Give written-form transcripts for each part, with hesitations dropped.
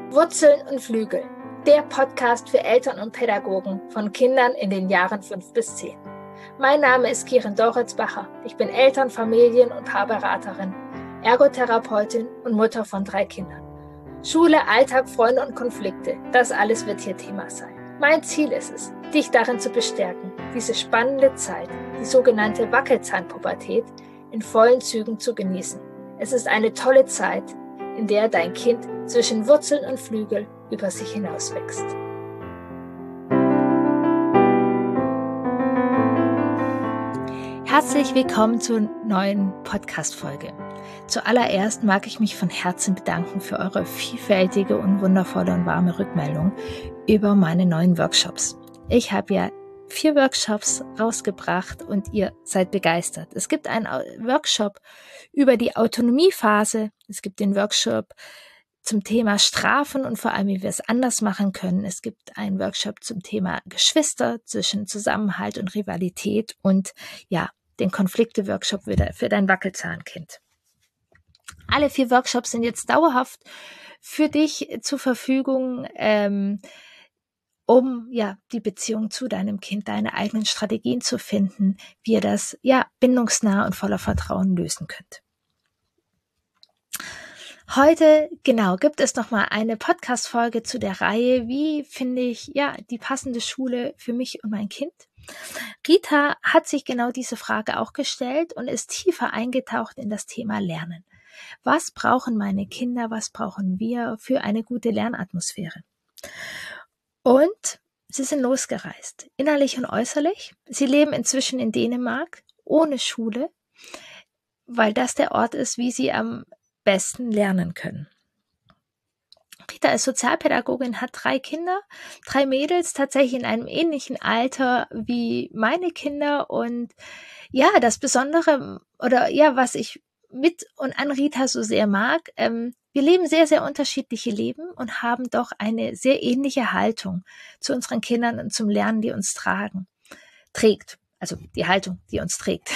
Wurzeln und Flügel, der Podcast für Eltern und Pädagogen von Kindern in den Jahren 5 bis 10. Mein Name ist Kirin Doritzbacher. Ich bin Eltern-, Familien- und Paarberaterin, Ergotherapeutin und Mutter von 3 Kindern. Schule, Alltag, Freunde und Konflikte, das alles wird hier Thema sein. Mein Ziel ist es, dich darin zu bestärken, diese spannende Zeit, die sogenannte Wackelzahnpubertät, in vollen Zügen zu genießen. Es ist eine tolle Zeit, in der dein Kind zwischen Wurzeln und Flügel über sich hinaus wächst. Herzlich willkommen zur neuen Podcast-Folge. Zuallererst mag ich mich von Herzen bedanken für eure vielfältige und wundervolle und warme Rückmeldung über meine neuen Workshops. Ich habe ja 4 Workshops rausgebracht und ihr seid begeistert. Es gibt einen Workshop über die Autonomiephase. Es gibt den Workshop zum Thema Strafen und vor allem, wie wir es anders machen können. Es gibt einen Workshop zum Thema Geschwister, zwischen Zusammenhalt und Rivalität und ja, den Konflikte-Workshop für dein Wackelzahnkind. Alle 4 Workshops sind jetzt dauerhaft für dich zur Verfügung, um ja die Beziehung zu deinem Kind, deine eigenen Strategien zu finden, wie ihr das ja bindungsnah und voller Vertrauen lösen könnt. Heute, gibt es nochmal eine Podcast-Folge zu der Reihe, wie finde ich ja die passende Schule für mich und mein Kind. Rita hat sich genau diese Frage auch gestellt und ist tiefer eingetaucht in das Thema Lernen. Was brauchen meine Kinder, was brauchen wir für eine gute Lernatmosphäre? Und sie sind losgereist, innerlich und äußerlich. Sie leben inzwischen in Dänemark, ohne Schule, weil das der Ort ist, wie sie am besten lernen können. Rita ist Sozialpädagogin, hat 3 Kinder, 3 Mädels, tatsächlich in einem ähnlichen Alter wie meine Kinder. Und ja, das Besondere oder ja, was ich mit und an Rita so sehr mag, wir leben sehr, sehr unterschiedliche Leben und haben doch eine sehr ähnliche Haltung zu unseren Kindern und zum Lernen, die uns trägt. Also die Haltung, die uns trägt.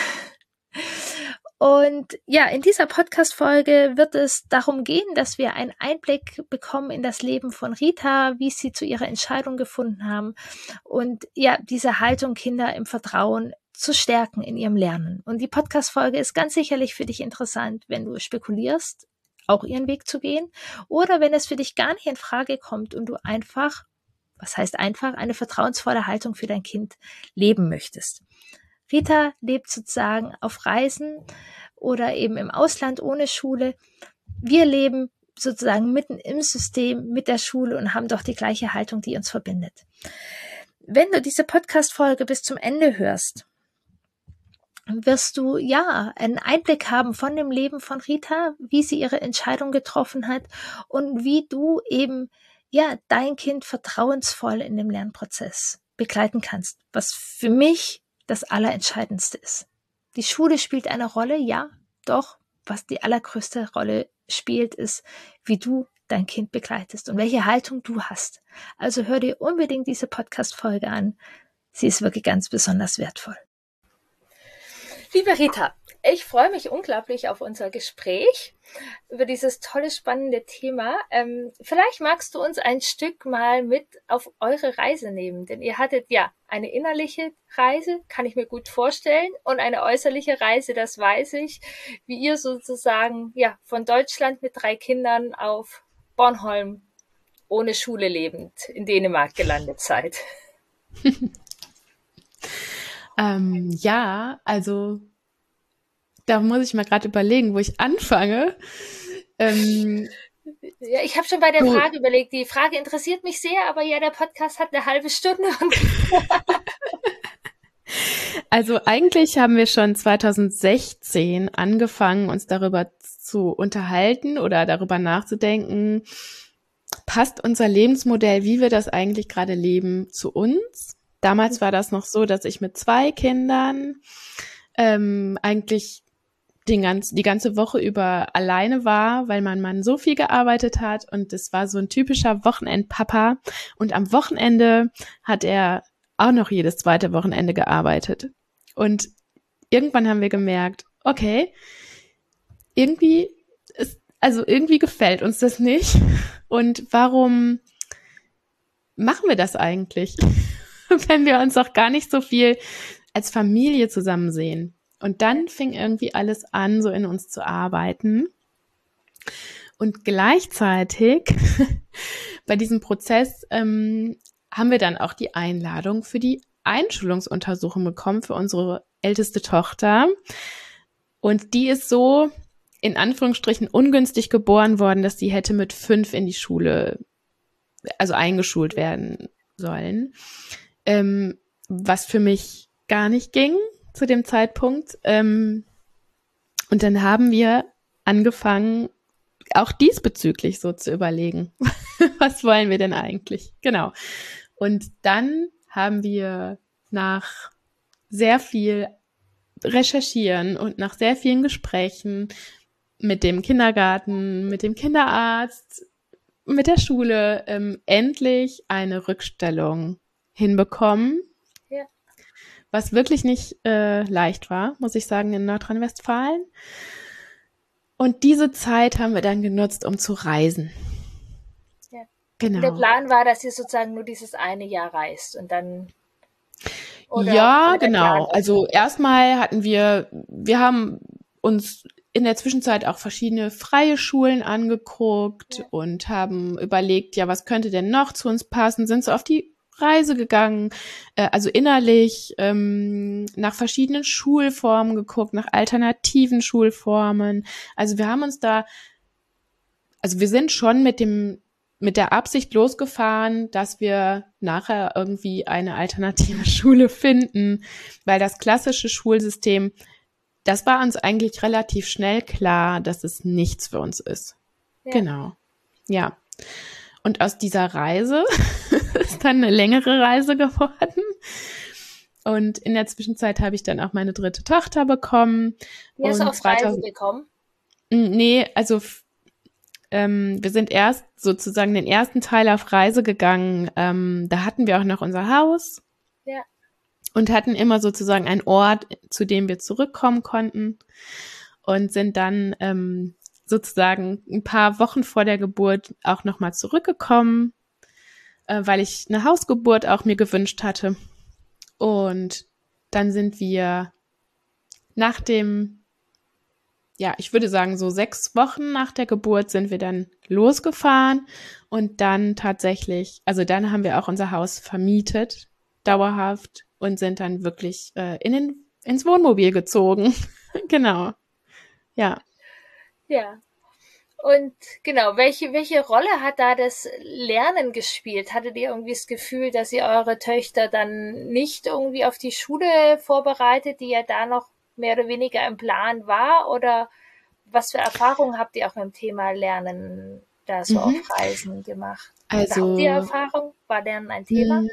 Und ja, in dieser Podcast-Folge wird es darum gehen, dass wir einen Einblick bekommen in das Leben von Rita, wie sie zu ihrer Entscheidung gefunden haben und ja, diese Haltung, Kinder im Vertrauen zu stärken in ihrem Lernen. Und die Podcast-Folge ist ganz sicherlich für dich interessant, wenn du spekulierst, auch ihren Weg zu gehen, oder wenn es für dich gar nicht in Frage kommt und du einfach, eine vertrauensvolle Haltung für dein Kind leben möchtest. Rita lebt sozusagen auf Reisen oder eben im Ausland ohne Schule. Wir leben sozusagen mitten im System mit der Schule und haben doch die gleiche Haltung, die uns verbindet. Wenn du diese Podcast-Folge bis zum Ende hörst, wirst du ja einen Einblick haben von dem Leben von Rita, wie sie ihre Entscheidung getroffen hat und wie du eben ja dein Kind vertrauensvoll in dem Lernprozess begleiten kannst, was für mich das Allerentscheidendste ist. Die Schule spielt eine Rolle, ja, doch was die allergrößte Rolle spielt, ist, wie du dein Kind begleitest und welche Haltung du hast. Also hör dir unbedingt diese Podcast-Folge an. Sie ist wirklich ganz besonders wertvoll. Liebe Rita, ich freue mich unglaublich auf unser Gespräch über dieses tolle, spannende Thema. Vielleicht magst du uns ein Stück mal mit auf eure Reise nehmen, denn ihr hattet ja eine innerliche Reise, kann ich mir gut vorstellen, und eine äußerliche Reise, das weiß ich, wie ihr sozusagen ja von Deutschland mit 3 Kindern auf Bornholm ohne Schule lebend in Dänemark gelandet seid. Ja, also da muss ich mal gerade überlegen, wo ich anfange. Ja, ich habe schon bei der Frage überlegt. Die Frage interessiert mich sehr, aber ja, der Podcast hat eine halbe Stunde. Also eigentlich haben wir schon 2016 angefangen, uns darüber zu unterhalten oder darüber nachzudenken, passt unser Lebensmodell, wie wir das eigentlich gerade leben, zu uns? Damals war das noch so, dass ich mit 2 Kindern eigentlich die ganze Woche über alleine war, weil mein Mann so viel gearbeitet hat und es war so ein typischer Wochenendpapa und am Wochenende hat er auch noch jedes zweite Wochenende gearbeitet. Und irgendwann haben wir gemerkt, okay, irgendwie also irgendwie gefällt uns das nicht. Und warum machen wir das eigentlich, wenn wir uns auch gar nicht so viel als Familie zusammen sehen? Und dann fing irgendwie alles an, so in uns zu arbeiten. Und gleichzeitig bei diesem Prozess haben wir dann auch die Einladung für die Einschulungsuntersuchung bekommen für unsere älteste Tochter. Und die ist so in Anführungsstrichen ungünstig geboren worden, dass sie hätte mit 5 in die Schule, also eingeschult werden sollen, was für mich gar nicht ging zu dem Zeitpunkt. Und dann haben wir angefangen, auch diesbezüglich so zu überlegen, was wollen wir denn eigentlich? Genau. Und dann haben wir nach sehr viel Recherchieren und nach sehr vielen Gesprächen mit dem Kindergarten, mit dem Kinderarzt, mit der Schule endlich eine Rückstellung hinbekommen, Ja. was wirklich nicht leicht war, muss ich sagen, in Nordrhein-Westfalen. Und diese Zeit haben wir dann genutzt, um zu reisen. Ja. Genau. Und der Plan war, dass ihr sozusagen nur dieses eine Jahr reist und dann... Ja, genau. Also erstmal wir haben uns in der Zwischenzeit auch verschiedene freie Schulen angeguckt und haben überlegt, ja, was könnte denn noch zu uns passen? Sind so auf die Reise gegangen, also innerlich nach verschiedenen Schulformen geguckt, nach alternativen Schulformen. Also wir haben uns wir sind schon mit der Absicht losgefahren, dass wir nachher irgendwie eine alternative Schule finden, weil das klassische Schulsystem, das war uns eigentlich relativ schnell klar, dass es nichts für uns ist. Ja. Genau. Ja. Und aus dieser Reise ist dann eine längere Reise geworden. Und in der Zwischenzeit habe ich dann auch meine 3. Tochter bekommen. Wie hast du auf Reise bekommen? Nee, also wir sind erst sozusagen den ersten Teil auf Reise gegangen. Da hatten wir auch noch unser Haus. Ja. Und hatten immer sozusagen einen Ort, zu dem wir zurückkommen konnten. Und sind dann sozusagen ein paar Wochen vor der Geburt auch nochmal zurückgekommen, weil ich eine Hausgeburt auch mir gewünscht hatte. Und dann sind wir nach ich würde sagen, so 6 Wochen nach der Geburt sind wir dann losgefahren und dann tatsächlich, also dann haben wir auch unser Haus vermietet, dauerhaft, und sind dann wirklich ins Wohnmobil gezogen. Genau. Ja. Ja. Und genau, welche Rolle hat da das Lernen gespielt? Hattet ihr irgendwie das Gefühl, dass ihr eure Töchter dann nicht irgendwie auf die Schule vorbereitet, die ja da noch mehr oder weniger im Plan war? Oder was für Erfahrungen habt ihr auch mit dem Thema Lernen da so auf Reisen gemacht? Also, habt ihr Erfahrung? War Lernen ein Thema?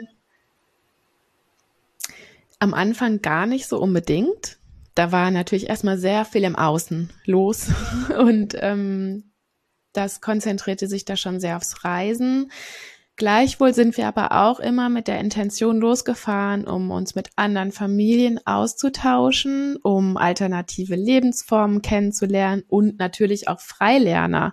Am Anfang gar nicht so unbedingt. Da war natürlich erstmal sehr viel im Außen los und das konzentrierte sich da schon sehr aufs Reisen. Gleichwohl sind wir aber auch immer mit der Intention losgefahren, um uns mit anderen Familien auszutauschen, um alternative Lebensformen kennenzulernen und natürlich auch Freilerner.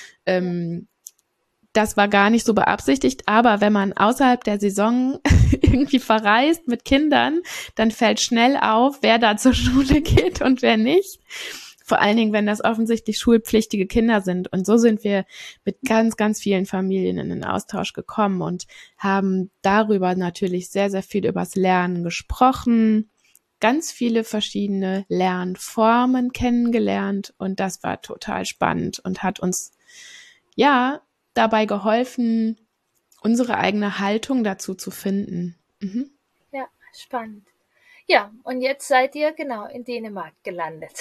Das war gar nicht so beabsichtigt, aber wenn man außerhalb der Saison irgendwie verreist mit Kindern, dann fällt schnell auf, wer da zur Schule geht und wer nicht. Vor allen Dingen, wenn das offensichtlich schulpflichtige Kinder sind. Und so sind wir mit ganz, ganz vielen Familien in den Austausch gekommen und haben darüber natürlich sehr, sehr viel übers Lernen gesprochen, ganz viele verschiedene Lernformen kennengelernt. Und das war total spannend und hat uns, dabei geholfen, unsere eigene Haltung dazu zu finden. Ja, spannend. Ja, und jetzt seid ihr genau in Dänemark gelandet.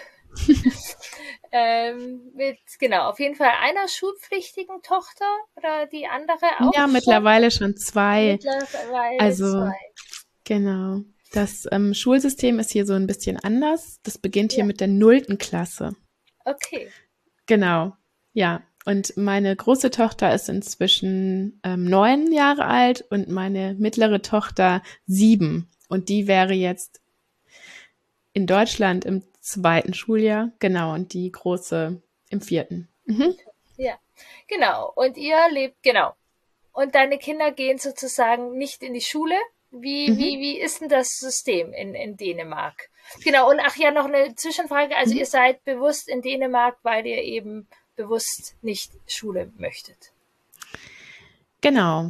Mit, auf jeden Fall einer schulpflichtigen Tochter oder die andere auch? Ja, mittlerweile schon 2. Mittlerweile 2. Genau. Das Schulsystem ist hier so ein bisschen anders. Das beginnt hier mit der 0. Klasse. Okay. Genau, ja. Und meine große Tochter ist inzwischen 9 Jahre alt und meine mittlere Tochter 7. Und die wäre jetzt in Deutschland im 2. Schuljahr, genau, und die große im 4. Mhm. Ja, genau. Und ihr lebt, genau. Und deine Kinder gehen sozusagen nicht in die Schule. Mhm. Wie ist denn das System in Dänemark? Genau, und ach ja, noch eine Zwischenfrage. Also Mhm. ihr seid bewusst in Dänemark, weil ihr eben bewusst nicht Schule möchtet. Genau.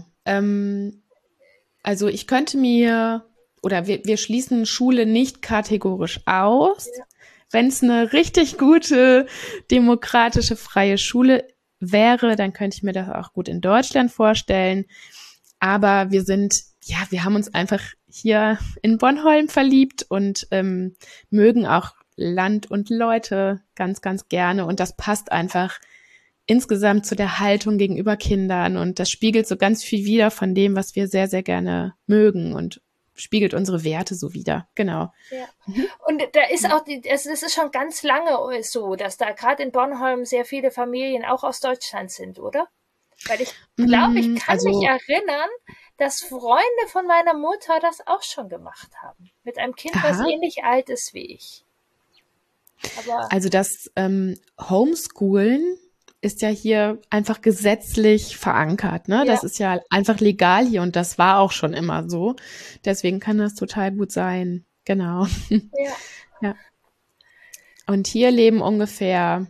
Also ich könnte mir, oder wir schließen Schule nicht kategorisch aus. Ja, Wenn es eine richtig gute, demokratische, freie Schule wäre, dann könnte ich mir das auch gut in Deutschland vorstellen. Aber wir haben uns einfach hier in Bornholm verliebt und mögen auch Land und Leute ganz, ganz gerne. Und das passt einfach insgesamt zu der Haltung gegenüber Kindern. Und das spiegelt so ganz viel wider von dem, was wir sehr, sehr gerne mögen und spiegelt unsere Werte so wider. Genau. ja. Mhm. Und da ist auch also das ist schon ganz lange so, dass da gerade in Bornholm sehr viele Familien auch aus Deutschland sind, oder? Weil ich glaube, ich kann mich Also, erinnern, dass Freunde von meiner Mutter das auch schon gemacht haben. Mit einem Kind, was aha, ähnlich alt ist wie ich. Aber also das Homeschoolen ist ja hier einfach gesetzlich verankert, ne? ja, Das ist ja einfach legal hier und das war auch schon immer so. Deswegen kann das total gut sein. Genau. ja, Ja. Und hier leben ungefähr,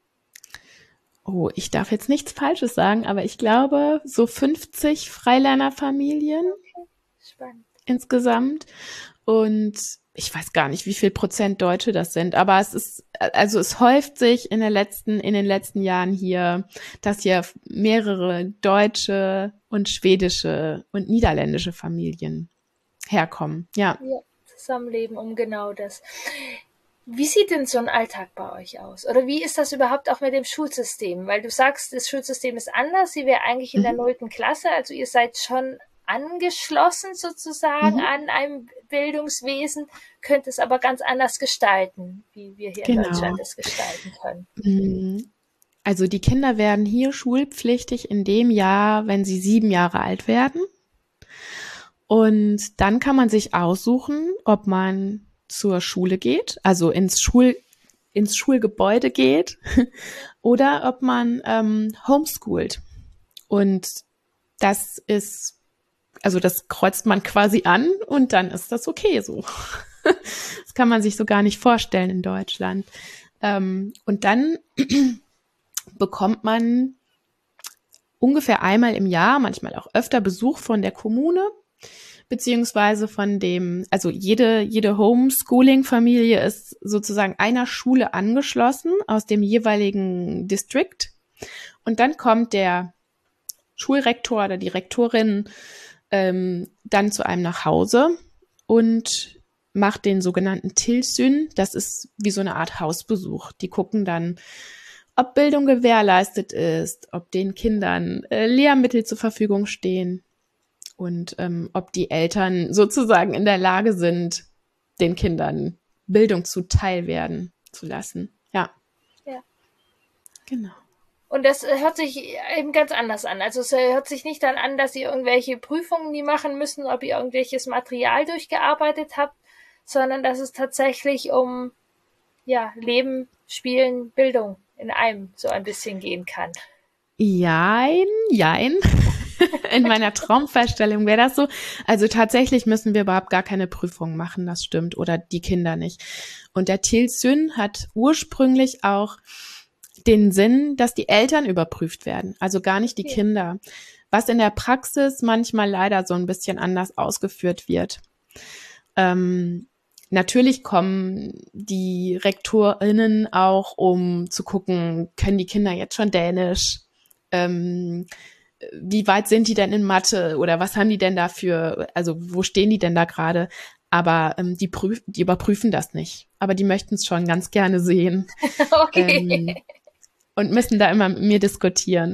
oh, ich darf jetzt nichts Falsches sagen, aber ich glaube so 50 Freilernerfamilien okay, spannend. insgesamt. Und ich weiß gar nicht, wie viel Prozent Deutsche das sind, aber also es häuft sich in den letzten Jahren hier, dass hier mehrere deutsche und schwedische und niederländische Familien herkommen. Ja. Ja, Zusammenleben um genau das. Wie sieht denn so ein Alltag bei euch aus? Oder wie ist das überhaupt auch mit dem Schulsystem? Weil du sagst, das Schulsystem ist anders. Sie wäre eigentlich in der Mhm. nullten Klasse. Also ihr seid schon angeschlossen sozusagen Mhm. an einem Bildungswesen, könnt es aber ganz anders gestalten, wie wir hier in Deutschland Genau. es gestalten können. Mm, Also die Kinder werden hier schulpflichtig in dem Jahr, wenn sie 7 Jahre alt werden. Und dann kann man sich aussuchen, ob man zur Schule geht, also ins Schulgebäude geht, oder ob man homeschoolt. Und das ist, also das kreuzt man quasi an und dann ist das okay so. Das kann man sich so gar nicht vorstellen in Deutschland. Und dann bekommt man ungefähr einmal im Jahr, manchmal auch öfter Besuch von der Kommune, beziehungsweise von dem, also jede Homeschooling-Familie ist sozusagen einer Schule angeschlossen aus dem jeweiligen District. Und dann kommt der Schulrektor oder die Rektorin dann zu einem nach Hause und macht den sogenannten Tilsyn. Das ist wie so eine Art Hausbesuch. Die gucken dann, ob Bildung gewährleistet ist, ob den Kindern Lehrmittel zur Verfügung stehen und ob die Eltern sozusagen in der Lage sind, den Kindern Bildung zuteil werden zu lassen. Ja, Ja. genau. Und das hört sich eben ganz anders an. Also es hört sich nicht dann an, dass ihr irgendwelche Prüfungen nie machen müssen, ob ihr irgendwelches Material durchgearbeitet habt, sondern dass es tatsächlich um ja, Leben, Spielen, Bildung in einem so ein bisschen gehen kann. Jein, jein. In meiner Traumvorstellung wäre das so. Also tatsächlich müssen wir überhaupt gar keine Prüfungen machen, das stimmt, oder die Kinder nicht. Und der Tilsyn hat ursprünglich auch den Sinn, dass die Eltern überprüft werden, also gar nicht die Okay. Kinder, was in der Praxis manchmal leider so ein bisschen anders ausgeführt wird. Ähm, Natürlich kommen die RektorInnen auch, um zu gucken, können die Kinder jetzt schon Dänisch? Ähm, Wie weit sind die denn in Mathe oder was haben die denn dafür, also wo stehen die denn da gerade? Aber die überprüfen das nicht. Aber die möchten es schon ganz gerne sehen Okay. und müssen da immer mit mir diskutieren.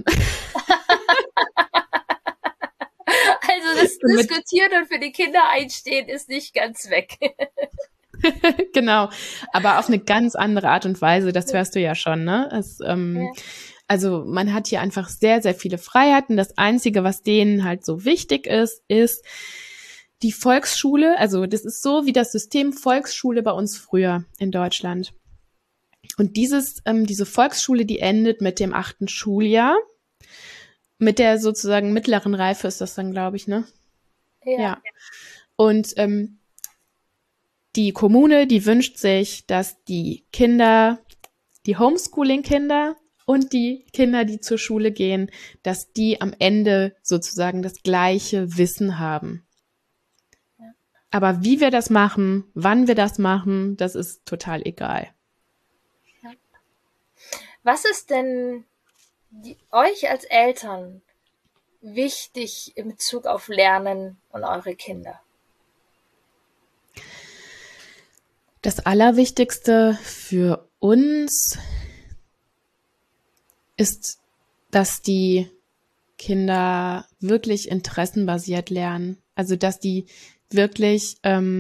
Also das Und mit, Diskutieren und für die Kinder einstehen ist nicht ganz weg. genau, aber auf eine ganz andere Art und Weise, das hörst du ja schon, ne? Ja, Also man hat hier einfach sehr, sehr viele Freiheiten. Das Einzige, was denen halt so wichtig ist, ist die Volksschule. Also das ist so wie das System Volksschule bei uns früher in Deutschland. Und diese Volksschule, die endet mit dem 8. Schuljahr. Mit der sozusagen mittleren Reife ist das dann, glaube ich, ne? Ja. Und die Kommune, die wünscht sich, dass die Kinder, die Homeschooling-Kinder und die Kinder, die zur Schule gehen, dass die am Ende sozusagen das gleiche Wissen haben. Ja. Aber wie wir das machen, wann wir das machen, das ist total egal. Ja. Was ist denn euch als Eltern wichtig in Bezug auf Lernen und eure Kinder? Das Allerwichtigste für uns ist, dass die Kinder wirklich interessenbasiert lernen. Also, dass die wirklich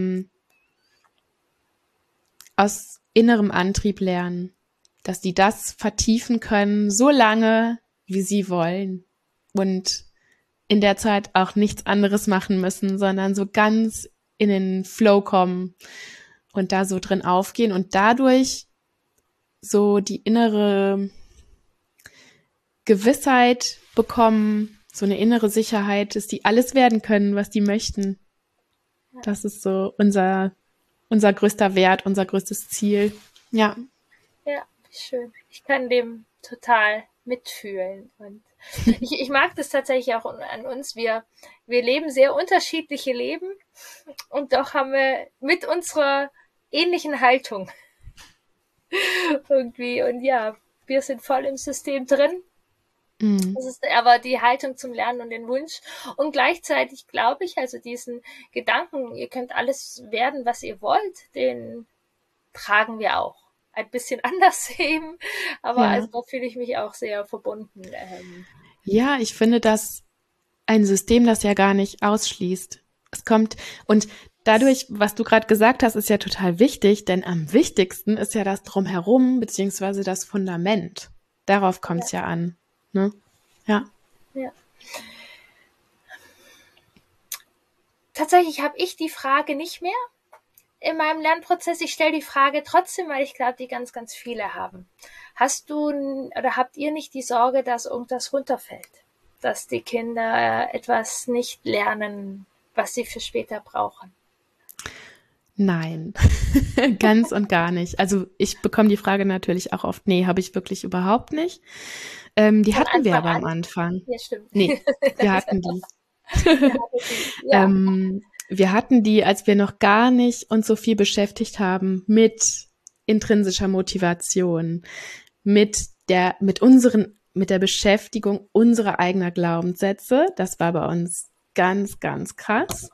aus innerem Antrieb lernen. Dass die das vertiefen können, so lange, wie sie wollen. Und in der Zeit auch nichts anderes machen müssen, sondern so ganz in den Flow kommen und da so drin aufgehen und dadurch so die innere Gewissheit bekommen, so eine innere Sicherheit, dass die alles werden können, was die möchten. Das ist so unser größter Wert, unser größtes Ziel. Ja. Ja, schön. Ich kann dem total mitfühlen. Und ich mag das tatsächlich auch an uns. Wir leben sehr unterschiedliche Leben und doch haben wir mit unserer ähnlichen Haltung irgendwie. Und ja, wir sind voll im System drin. Das ist aber die Haltung zum Lernen und den Wunsch. Und gleichzeitig glaube ich, also diesen Gedanken, ihr könnt alles werden, was ihr wollt, den tragen wir auch. Ein bisschen anders eben, aber ja. Also da fühle ich mich auch sehr verbunden. Ja, ich finde das ein System, das ja gar nicht ausschließt. Es kommt, und dadurch, was du gerade gesagt hast, ist ja total wichtig, denn am wichtigsten ist ja das Drumherum, beziehungsweise das Fundament. Darauf kommt es ja an. Ne? Ja. Ja. Tatsächlich habe ich die Frage nicht mehr in meinem Lernprozess. Ich stelle die Frage trotzdem, weil ich glaube, die ganz, ganz viele haben. Hast du oder habt ihr nicht die Sorge, dass irgendwas runterfällt? Dass die Kinder etwas nicht lernen, was sie für später brauchen? Nein, ganz und gar nicht. Also ich bekomme die Frage natürlich auch oft, nee, habe ich wirklich überhaupt nicht. Die hatten wir aber am Anfang. Ja, stimmt. Nee, wir hatten die. Ja. Wir hatten die, als wir noch gar nicht uns so viel beschäftigt haben mit intrinsischer Motivation, mit der Beschäftigung unserer eigenen Glaubenssätze. Das war bei uns ganz, ganz krass.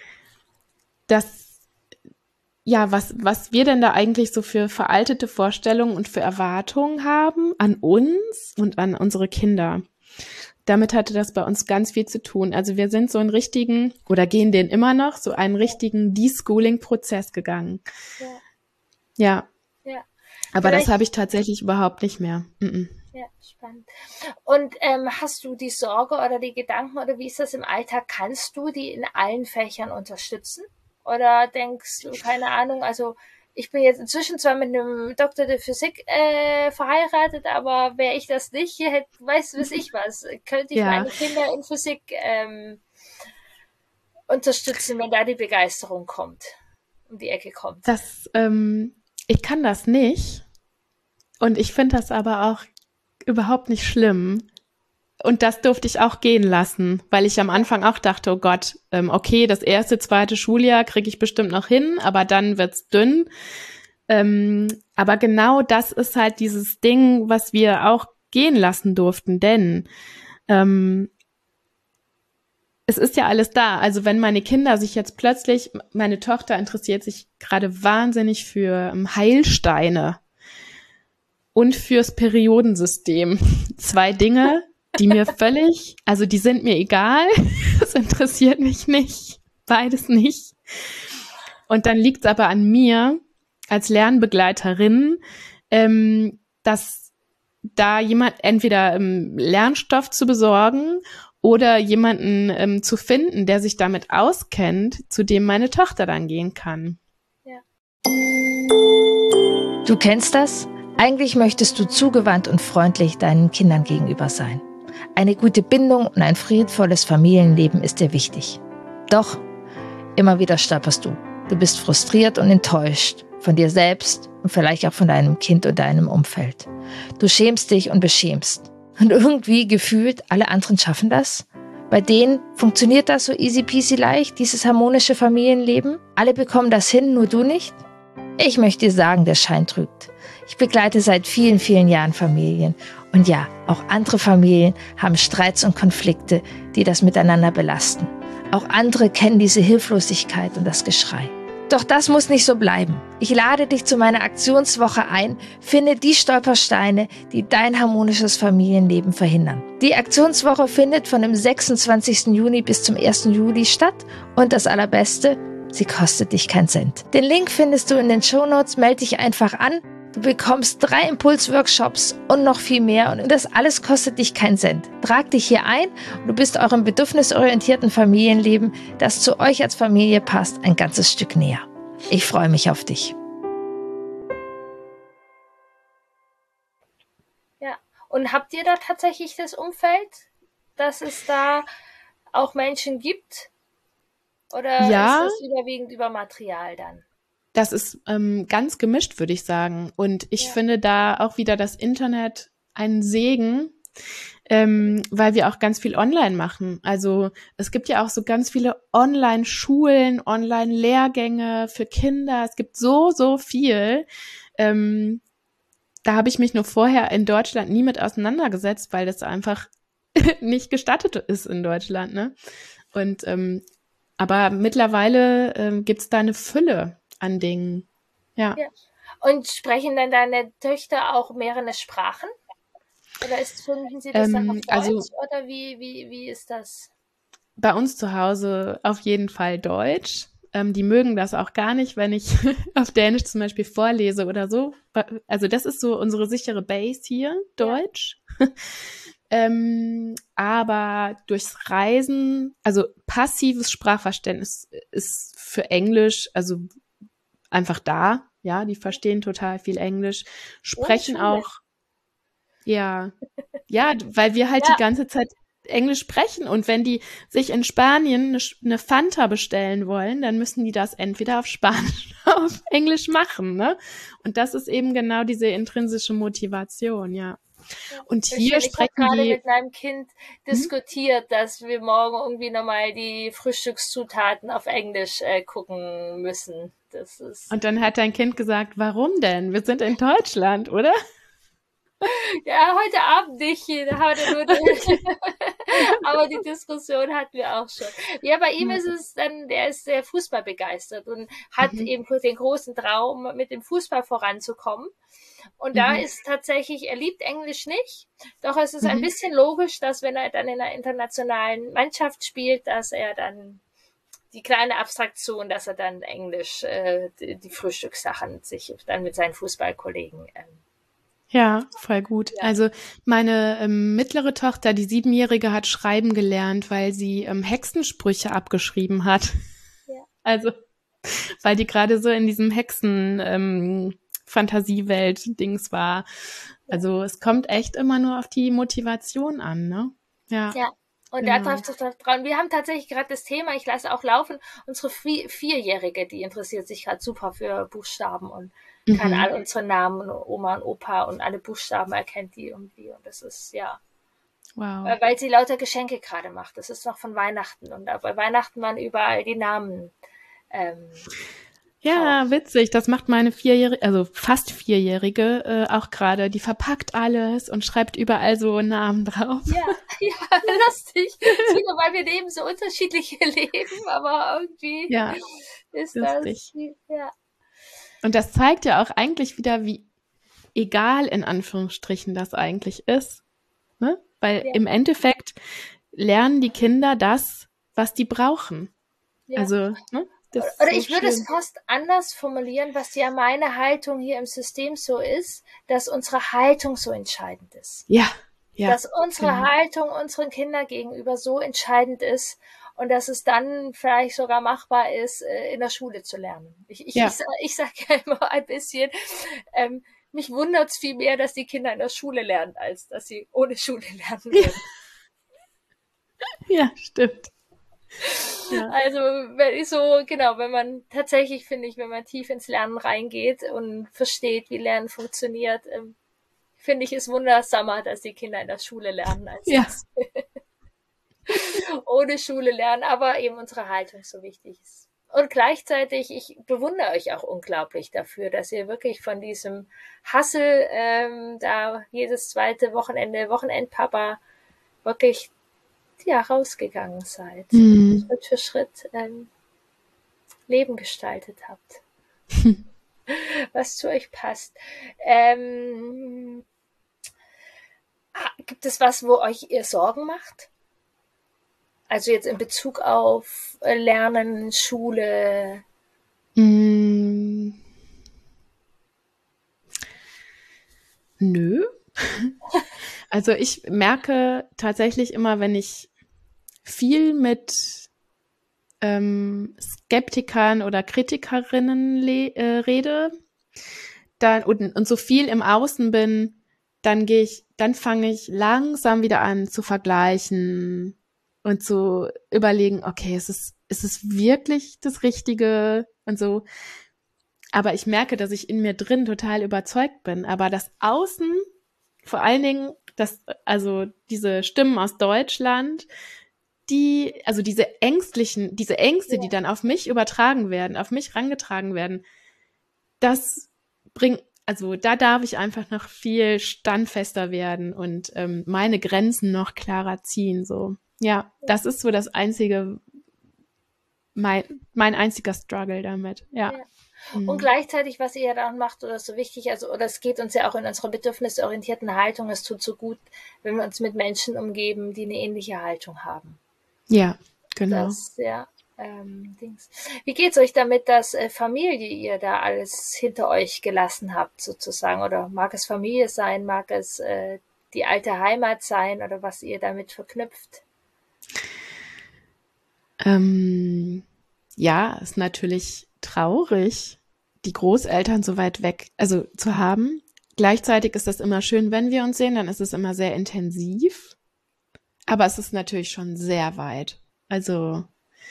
Was wir denn da eigentlich so für veraltete Vorstellungen und für Erwartungen haben an uns und an unsere Kinder. Damit hatte das bei uns ganz viel zu tun. Also wir sind so einen richtigen, oder gehen den immer noch, so einen richtigen Deschooling-Prozess gegangen. Ja. Aber das habe ich tatsächlich überhaupt nicht mehr. Ja, spannend. Und hast du die Sorge oder die Gedanken, oder wie ist das im Alltag? Kannst du die in allen Fächern unterstützen? Oder denkst du, keine Ahnung, also ich bin jetzt inzwischen zwar mit einem Doktor der Physik verheiratet, aber wäre ich das nicht, weiß ich was, könnte ich meine Kinder in Physik unterstützen, wenn da die Begeisterung kommt, um die Ecke kommt. Ich kann das nicht und ich finde das aber auch überhaupt nicht schlimm. Und das durfte ich auch gehen lassen, weil ich am Anfang auch dachte, oh Gott, okay, das 1., 2. Schuljahr kriege ich bestimmt noch hin, aber dann wird's dünn. Aber genau das ist halt dieses Ding, was wir auch gehen lassen durften, denn es ist ja alles da. Also wenn meine Kinder sich jetzt plötzlich, meine Tochter interessiert sich gerade wahnsinnig für Heilsteine und fürs Periodensystem. 2 Dinge, die mir die sind mir egal, das interessiert mich nicht, beides nicht. Und dann liegt es aber an mir als Lernbegleiterin, dass da jemand entweder Lernstoff zu besorgen oder jemanden zu finden, der sich damit auskennt, zu dem meine Tochter dann gehen kann. Ja. Du kennst das? Eigentlich möchtest du zugewandt und freundlich deinen Kindern gegenüber sein. Eine gute Bindung und ein friedvolles Familienleben ist dir wichtig. Doch immer wieder stolperst du. Du bist frustriert und enttäuscht von dir selbst und vielleicht auch von deinem Kind und deinem Umfeld. Du schämst dich und beschämst. Und irgendwie gefühlt, alle anderen schaffen das. Bei denen funktioniert das so easy peasy leicht, dieses harmonische Familienleben. Alle bekommen das hin, nur du nicht. Ich möchte dir sagen, der Schein trügt. Ich begleite seit vielen, vielen Jahren Familien. Und ja, auch andere Familien haben Streits und Konflikte, die das miteinander belasten. Auch andere kennen diese Hilflosigkeit und das Geschrei. Doch das muss nicht so bleiben. Ich lade dich zu meiner Aktionswoche ein. Finde die Stolpersteine, die dein harmonisches Familienleben verhindern. Die Aktionswoche findet von dem 26. Juni bis zum 1. Juli statt. Und das Allerbeste, sie kostet dich keinen Cent. Den Link findest du in den Shownotes. Melde dich einfach an. Du bekommst 3 Impulsworkshops und noch viel mehr. Und das alles kostet dich keinen Cent. Trag dich hier ein und du bist eurem bedürfnisorientierten Familienleben, das zu euch als Familie passt, ein ganzes Stück näher. Ich freue mich auf dich. Ja, und habt ihr da tatsächlich das Umfeld, dass es da auch Menschen gibt? Oder Ja, ist das überwiegend über Material dann? das ist ganz gemischt, würde ich sagen. Und ich Ja. finde da auch wieder das Internet einen Segen, weil wir auch ganz viel online machen. Also es gibt ja auch so ganz viele Online-Schulen, Online-Lehrgänge für Kinder. Es gibt so, so viel. Da habe ich mich nur vorher in Deutschland nie mit auseinandergesetzt, weil das einfach nicht gestattet ist in Deutschland, ne? Und aber mittlerweile gibt's da eine Fülle an Dingen. Ja. Ja. Und sprechen dann deine Töchter auch mehrere Sprachen? Oder finden sie das dann auf Deutsch? Also Oder wie ist das? bei uns zu Hause auf jeden Fall Deutsch. Die mögen das auch gar nicht, wenn ich auf Dänisch zum Beispiel vorlese oder so. Also das ist so unsere sichere Base hier, Deutsch. Ja. Aber durchs Reisen, also passives Sprachverständnis ist für Englisch, also einfach da. Ja, die verstehen total viel Englisch, sprechen auch. Ja, ja, weil wir halt die ganze Zeit Englisch sprechen und wenn die sich in Spanien eine Fanta bestellen wollen, dann müssen die das entweder auf Spanisch oder auf Englisch machen, ne? Und das ist eben genau diese intrinsische Motivation, ja. Und hier Ich habe gerade die mit meinem Kind diskutiert, dass wir morgen irgendwie nochmal die Frühstückszutaten auf Englisch gucken müssen. Das ist Und dann hat dein Kind gesagt, warum denn? Wir sind in Deutschland, oder? ja, heute Abend nicht. Aber die Diskussion hatten wir auch schon. Ja, bei ihm ist es dann, der ist sehr Fußball begeistert und hat eben den großen Traum, mit dem Fußball voranzukommen. Und da ist tatsächlich, er liebt Englisch nicht, doch es ist ein bisschen logisch, dass wenn er dann in einer internationalen Mannschaft spielt, dass er dann die kleine Abstraktion, dass er dann Englisch, die Frühstückssachen sich dann mit seinen Fußballkollegen Ja, voll gut. Ja. Also meine mittlere Tochter, die 7-Jährige, hat schreiben gelernt, weil sie Hexensprüche abgeschrieben hat. Ja. Also, weil die gerade so in diesem Hexen-Fantasiewelt-Dings war. Also es kommt echt immer nur auf die Motivation an, ne? Ja. Ja. Und da trifft es dran. Wir haben tatsächlich gerade das Thema, ich lasse auch laufen, unsere 4-Jährige, die interessiert sich gerade super für Buchstaben und kann all unsere Namen, Oma und Opa und alle Buchstaben erkennt die irgendwie. Und das ist, ja. Wow. Weil sie lauter Geschenke gerade macht. Das ist noch von Weihnachten. Und bei Weihnachten waren überall die Namen. Ja, witzig. Das macht meine 4-Jährige, also fast 4-Jährige auch gerade. Die verpackt alles und schreibt überall so Namen drauf. Ja, lustig. Weil wir leben so unterschiedliche Leben, aber irgendwie ist lustig. Das. Ja. Und das zeigt ja auch eigentlich wieder, wie egal in Anführungsstrichen das eigentlich ist. Ne? Weil im Endeffekt lernen die Kinder das, was die brauchen. Ja. Also, ne? Oder ich würde es fast anders formulieren, was ja meine Haltung hier im System so ist, dass unsere Haltung so entscheidend ist. Ja. Dass unsere Haltung unseren Kindern gegenüber so entscheidend ist und dass es dann vielleicht sogar machbar ist, in der Schule zu lernen. Ich sage ja immer ein bisschen, mich wundert es viel mehr, dass die Kinder in der Schule lernen, als dass sie ohne Schule lernen würden. Ja, stimmt. Ja. Also wenn man tatsächlich, finde ich, wenn man tief ins Lernen reingeht und versteht, wie Lernen funktioniert, finde ich es wundersamer, dass die Kinder in der Schule lernen, als dass ohne Schule lernen, aber eben unsere Haltung so wichtig ist. Und gleichzeitig, ich bewundere euch auch unglaublich dafür, dass ihr wirklich von diesem Hustle, da jedes zweite Wochenende, Wochenendpapa, wirklich rausgegangen seid. Schritt für Schritt Leben gestaltet habt. Was zu euch passt. Gibt es was, wo euch ihr Sorgen macht? Also jetzt in Bezug auf Lernen, Schule? Nö. Also ich merke tatsächlich immer, wenn ich viel mit Skeptikern oder Kritikerinnen rede, dann und so viel im Außen bin, dann fange ich langsam wieder an zu vergleichen und zu überlegen, okay, ist es wirklich das Richtige und so. Aber ich merke, dass ich in mir drin total überzeugt bin. Aber das Außen, vor allen Dingen, also diese Stimmen aus Deutschland, diese Ängste, die dann auf mich übertragen werden, auf mich rangetragen werden, das bringt, also da darf ich einfach noch viel standfester werden und meine Grenzen noch klarer ziehen. So, ja, das ist so das einzige, mein einziger Struggle damit. Ja. Und gleichzeitig, was ihr dann macht, oder so wichtig, also, oder es geht uns ja auch in unserer bedürfnisorientierten Haltung, es tut so gut, wenn wir uns mit Menschen umgeben, die eine ähnliche Haltung haben. Ja, genau. Wie geht's euch damit, dass Familie ihr da alles hinter euch gelassen habt, sozusagen? Oder mag es Familie sein, mag es die alte Heimat sein, oder was ihr damit verknüpft? Ja, ist natürlich traurig, die Großeltern so weit weg, also zu haben. Gleichzeitig ist das immer schön, wenn wir uns sehen, dann ist es immer sehr intensiv. Aber es ist natürlich schon sehr weit. Also,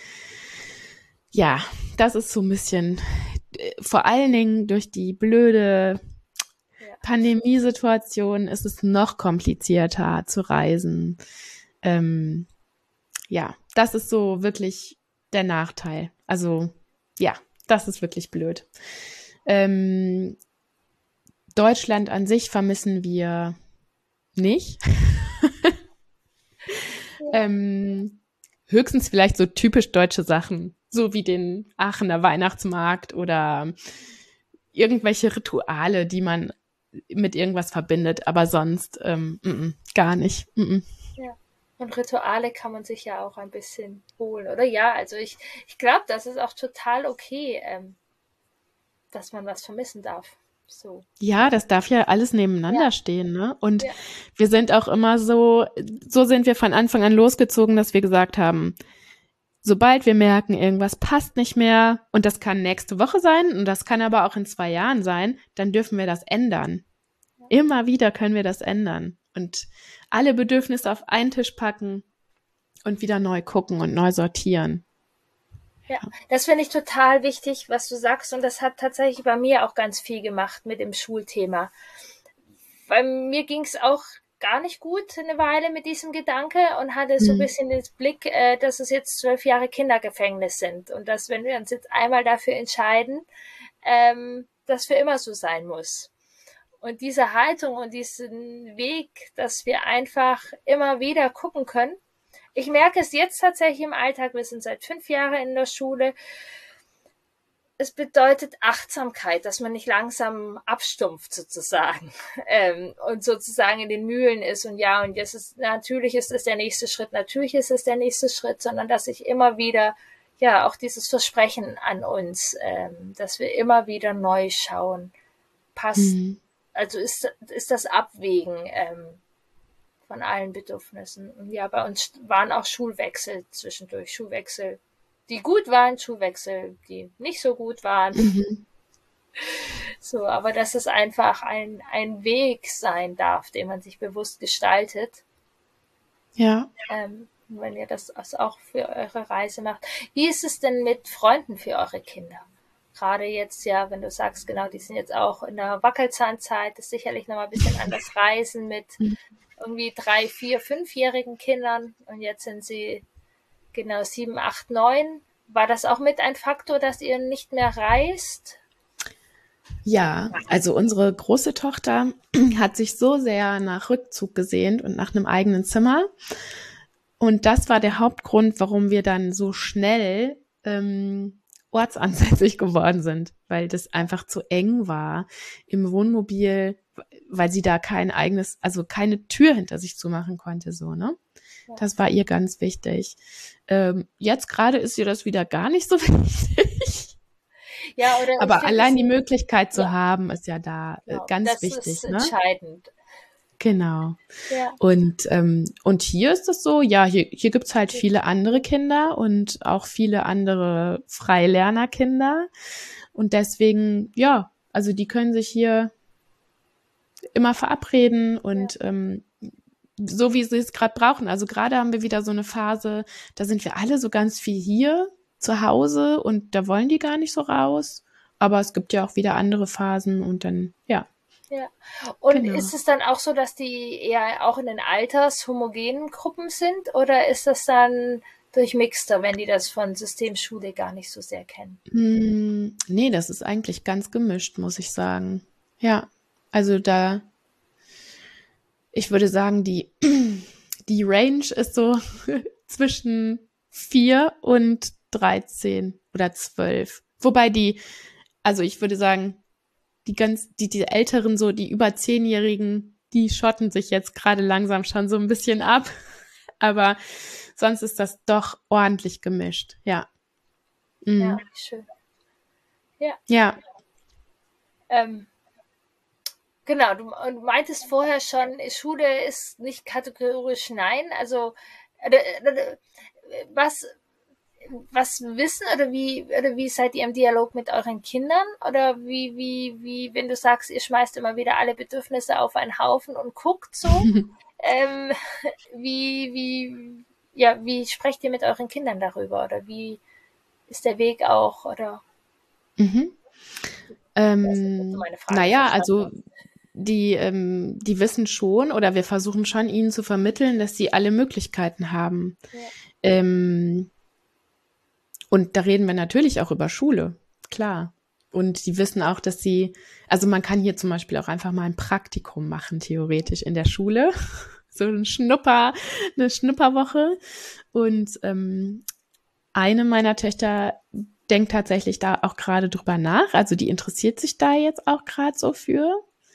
ja, das ist so ein bisschen, vor allen Dingen durch die blöde Pandemiesituation ist es noch komplizierter zu reisen. Ja, das ist so wirklich der Nachteil. Also, ja, das ist wirklich blöd. Deutschland an sich vermissen wir nicht. Höchstens vielleicht so typisch deutsche Sachen, so wie den Aachener Weihnachtsmarkt oder irgendwelche Rituale, die man mit irgendwas verbindet, aber sonst gar nicht. Ja. Und Rituale kann man sich ja auch ein bisschen holen, oder? Ja, also ich glaube, das ist auch total okay, dass man was vermissen darf. So. Ja, das darf ja alles nebeneinander stehen, ne? Und wir sind auch immer so sind wir von Anfang an losgezogen, dass wir gesagt haben, sobald wir merken, irgendwas passt nicht mehr, und das kann nächste Woche sein und das kann aber auch in 2 Jahren sein, dann dürfen wir das ändern. Ja. Immer wieder können wir das ändern und alle Bedürfnisse auf einen Tisch packen und wieder neu gucken und neu sortieren. Ja, das finde ich total wichtig, was du sagst, und das hat tatsächlich bei mir auch ganz viel gemacht mit dem Schulthema. Bei mir ging es auch gar nicht gut eine Weile mit diesem Gedanke und hatte so ein bisschen den Blick, dass es jetzt 12 Jahre Kindergefängnis sind und dass, wenn wir uns jetzt einmal dafür entscheiden, das für immer so sein muss. Und diese Haltung und diesen Weg, dass wir einfach immer wieder gucken können. Ich merke es jetzt tatsächlich im Alltag, wir sind seit 5 Jahren in der Schule. Es bedeutet Achtsamkeit, dass man nicht langsam abstumpft sozusagen und sozusagen in den Mühlen ist und natürlich ist es der nächste Schritt, sondern dass ich immer wieder, auch dieses Versprechen an uns, dass wir immer wieder neu schauen, passt, also ist das Abwägen von allen Bedürfnissen. Und ja, bei uns waren auch Schulwechsel zwischendurch, Schulwechsel, die gut waren, Schulwechsel, die nicht so gut waren. So, aber dass es einfach ein Weg sein darf, den man sich bewusst gestaltet. Ja. Wenn ihr das auch für eure Reise macht. Wie ist es denn mit Freunden für eure Kinder? Gerade jetzt ja, wenn du sagst, genau, die sind jetzt auch in der Wackelzahnzeit, ist sicherlich nochmal ein bisschen anders reisen mit irgendwie 3, 4, 5-jährigen Kindern und jetzt sind sie genau 7, 8, 9. War das auch mit ein Faktor, dass ihr nicht mehr reist? Ja, also unsere große Tochter hat sich so sehr nach Rückzug gesehnt und nach einem eigenen Zimmer. Und das war der Hauptgrund, warum wir dann so schnell ortsansässig geworden sind, weil das einfach zu eng war im Wohnmobil, weil sie da kein eigenes, also keine Tür hinter sich zumachen konnte, so, ne? Ja. Das war ihr ganz wichtig. Jetzt gerade ist ihr das wieder gar nicht so wichtig. Ja, aber allein die Möglichkeit zu haben, ist ja da ganz das wichtig. Das ist entscheidend. Genau. Ja. Und hier ist es so, ja, hier gibt's halt viele andere Kinder und auch viele andere Freilernerkinder. Und deswegen, ja, also die können sich hier immer verabreden und so wie sie es gerade brauchen. Also gerade haben wir wieder so eine Phase, da sind wir alle so ganz viel hier zu Hause und da wollen die gar nicht so raus. Aber es gibt ja auch wieder andere Phasen und dann, ja. Ja. Und ist es dann auch so, dass die eher auch in den altershomogenen Gruppen sind oder ist das dann durchmixter, wenn die das von Systemschule gar nicht so sehr kennen? Nee, das ist eigentlich ganz gemischt, muss ich sagen. Ja, also ich würde sagen, die Range ist so zwischen 4 und 13 oder 12. Wobei also ich würde sagen, die Älteren, so die über 10-Jährigen, die schotten sich jetzt gerade langsam schon so ein bisschen ab. Aber sonst ist das doch ordentlich gemischt, ja. Ja, schön. Ja. Ja. Genau, du meintest vorher schon, Schule ist nicht kategorisch nein. Also was wissen oder wie seid ihr im Dialog mit euren Kindern? Oder wie, wenn du sagst, ihr schmeißt immer wieder alle Bedürfnisse auf einen Haufen und guckt so, wie sprecht ihr mit euren Kindern darüber? Oder wie ist der Weg auch? Oder? Naja, also die wissen schon oder wir versuchen schon, ihnen zu vermitteln, dass sie alle Möglichkeiten haben. Ja. Und da reden wir natürlich auch über Schule, klar. Und die wissen auch, dass also man kann hier zum Beispiel auch einfach mal ein Praktikum machen, theoretisch in der Schule. So eine Schnupperwoche. Und eine meiner Töchter denkt tatsächlich da auch gerade drüber nach. Also die interessiert sich da jetzt auch gerade so für.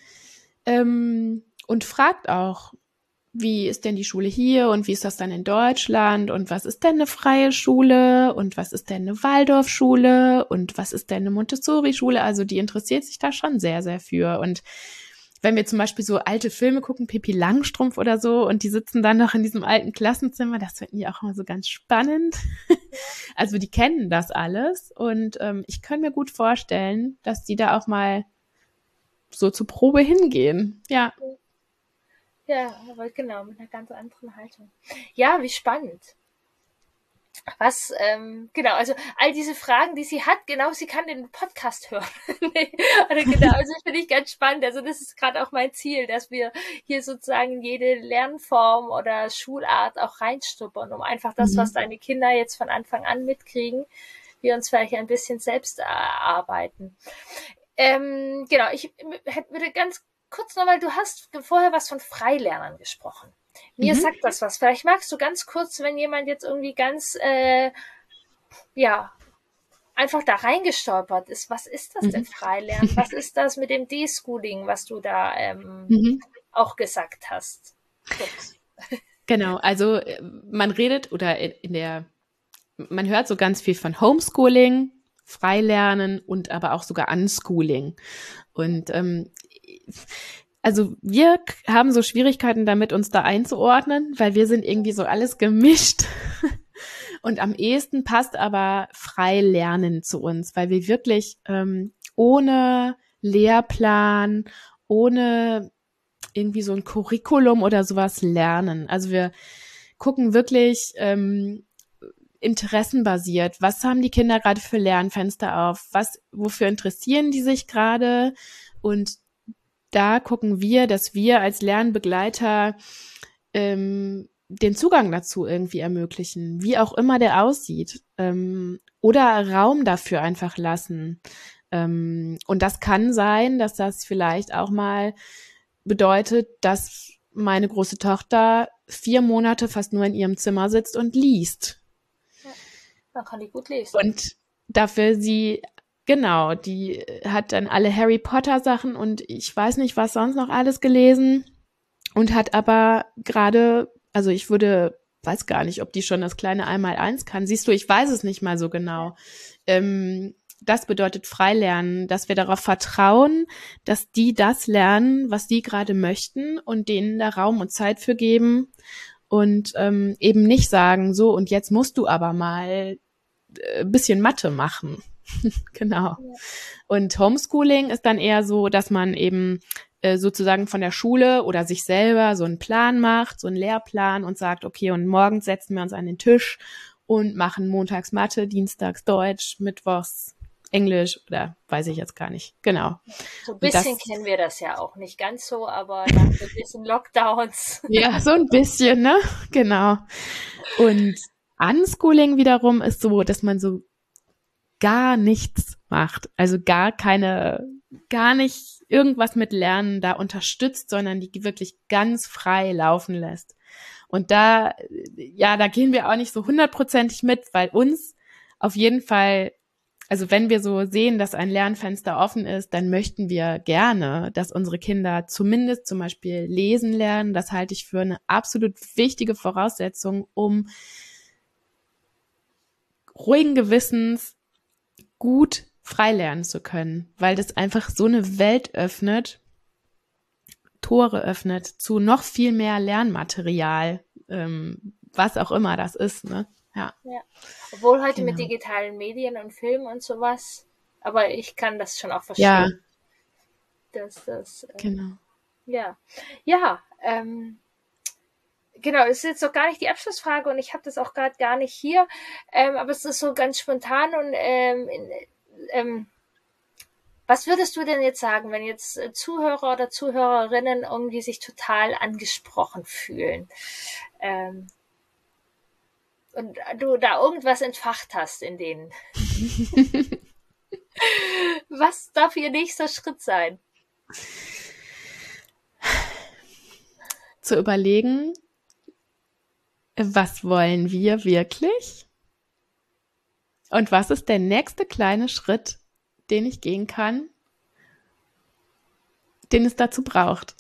Und fragt auch, wie ist denn die Schule hier und wie ist das dann in Deutschland und was ist denn eine freie Schule und was ist denn eine Waldorfschule und was ist denn eine Montessori-Schule? Also die interessiert sich da schon sehr, sehr für. Und wenn wir zum Beispiel so alte Filme gucken, Pippi Langstrumpf oder so, und die sitzen dann noch in diesem alten Klassenzimmer, das finden die auch immer so ganz spannend. Also die kennen das alles und ich kann mir gut vorstellen, dass die da auch mal so zur Probe hingehen. Ja. Ja, aber genau, mit einer ganz anderen Haltung. Ja, wie spannend. Was, genau, also all diese Fragen, die sie hat, genau, sie kann den Podcast hören. Genau, also finde ich ganz spannend. Also das ist gerade auch mein Ziel, dass wir hier sozusagen jede Lernform oder Schulart auch reinstuppern, um einfach das, was deine Kinder jetzt von Anfang an mitkriegen, wir uns vielleicht ein bisschen selbst erarbeiten. Genau, ich würde ganz kurz nochmal, du hast vorher was von Freilernern gesprochen. Mir sagt das was. Vielleicht magst du ganz kurz, wenn jemand jetzt irgendwie ganz, einfach da reingestolpert ist, was ist das denn Freilernen? Was ist das mit dem Deschooling, was du da auch gesagt hast? Kurz. Genau, also man redet oder man hört so ganz viel von Homeschooling, Freilernen und aber auch sogar Unschooling. Und also wir haben so Schwierigkeiten damit, uns da einzuordnen, weil wir sind irgendwie so alles gemischt. Und am ehesten passt aber Freilernen zu uns, weil wir wirklich ohne Lehrplan, ohne irgendwie so ein Curriculum oder sowas lernen. Also wir gucken wirklich interessenbasiert. Was haben die Kinder gerade für Lernfenster auf? Wofür interessieren die sich gerade? Und da gucken wir, dass wir als Lernbegleiter den Zugang dazu irgendwie ermöglichen, wie auch immer der aussieht, oder Raum dafür einfach lassen. Und das kann sein, dass das vielleicht auch mal bedeutet, dass meine große Tochter 4 Monate fast nur in ihrem Zimmer sitzt und liest. Man kann die gut lesen. Und dafür die hat dann alle Harry Potter Sachen und ich weiß nicht, was sonst noch alles gelesen und hat aber gerade, also weiß gar nicht, ob die schon das kleine 1x1 kann. Siehst du, ich weiß es nicht mal so genau. Das bedeutet Freilernen, dass wir darauf vertrauen, dass die das lernen, was die gerade möchten und denen da Raum und Zeit für geben und eben nicht sagen, so und jetzt musst du aber mal ein bisschen Mathe machen. Genau. Ja. Und Homeschooling ist dann eher so, dass man eben sozusagen von der Schule oder sich selber so einen Plan macht, so einen Lehrplan und sagt, okay, und morgens setzen wir uns an den Tisch und machen montags Mathe, dienstags Deutsch, mittwochs Englisch oder weiß ich jetzt gar nicht. Genau. So ein bisschen kennen wir das ja auch. Nicht ganz so, aber nach so ein bisschen Lockdowns. Ja, so ein bisschen, ne? Genau. Und Unschooling wiederum ist so, dass man so gar nichts macht. Also gar nicht irgendwas mit Lernen da unterstützt, sondern die wirklich ganz frei laufen lässt. Und da gehen wir auch nicht so 100%ig mit, weil uns auf jeden Fall, also wenn wir so sehen, dass ein Lernfenster offen ist, dann möchten wir gerne, dass unsere Kinder zumindest zum Beispiel lesen lernen. Das halte ich für eine absolut wichtige Voraussetzung, um ruhigen Gewissens gut frei lernen zu können, weil das einfach so eine Welt öffnet, Tore öffnet zu noch viel mehr Lernmaterial, was auch immer das ist, ne? Ja. Obwohl heute mit digitalen Medien und Filmen und sowas, aber ich kann das schon auch verstehen. Ja. Genau. Ja, genau, es ist jetzt noch gar nicht die Abschlussfrage und ich habe das auch gerade gar nicht hier, aber es ist so ganz spontan und was würdest du denn jetzt sagen, wenn jetzt Zuhörer oder Zuhörerinnen irgendwie sich total angesprochen fühlen und du da irgendwas entfacht hast in denen? Was darf ihr nächster Schritt sein? Zu überlegen, was wollen wir wirklich? Und was ist der nächste kleine Schritt, den ich gehen kann, den es dazu braucht?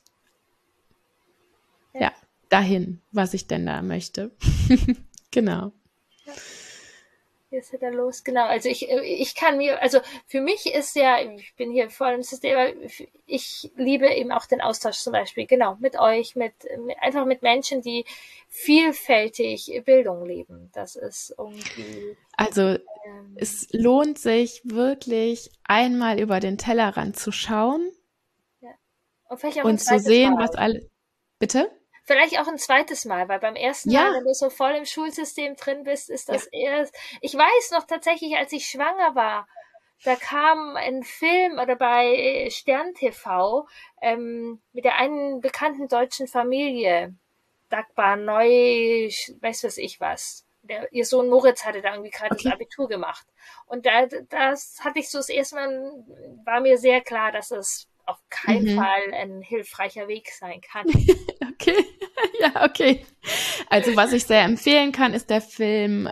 Ja, dahin, was ich denn da möchte. Genau. Jetzt ist er los, genau. Also ich kann mir, also für mich ist ja, ich bin hier voll im System, aber ich liebe eben auch den Austausch zum Beispiel, genau, mit euch, einfach mit Menschen, die vielfältig Bildung leben. Das ist irgendwie. Also es lohnt sich wirklich, einmal über den Tellerrand zu schauen. Ja. Und vielleicht auch und zu sehen, was alle. Bitte? Vielleicht auch ein zweites Mal, weil beim ersten Mal, wenn du so voll im Schulsystem drin bist, ist das erst. Ich weiß noch tatsächlich, als ich schwanger war, da kam ein Film oder bei Stern TV mit der einen bekannten deutschen Familie, Dagmar Neu, weiß was ich was. Ihr Sohn Moritz hatte da irgendwie gerade das Abitur gemacht. Und das hatte ich so das erste Mal, war mir sehr klar, dass es auf keinen Fall ein hilfreicher Weg sein kann. Okay, ja, okay. Also was ich sehr empfehlen kann, ist der Film